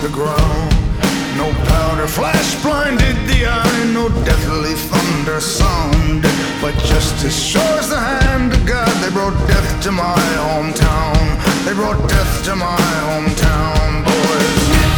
the ground. No powder flash blinded the eye, no deathly thunder sounded, but justice shows the hand of God. They brought death to my hometown. They brought death to my hometown.